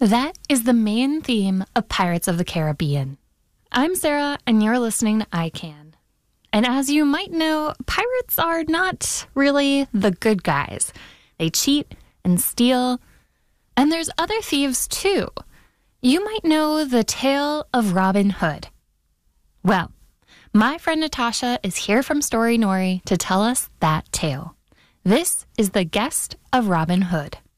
That is the main theme of Pirates of the Caribbean. I'm Sarah, and you're listening to ICANN. And as you might know, pirates are not really the good guys. They cheat and steal, and there's other thieves too. You might know the tale of Robin Hood. Well, my friend Natasha is here from Story Nori to tell us that tale. This is The Guest of Robin Hood.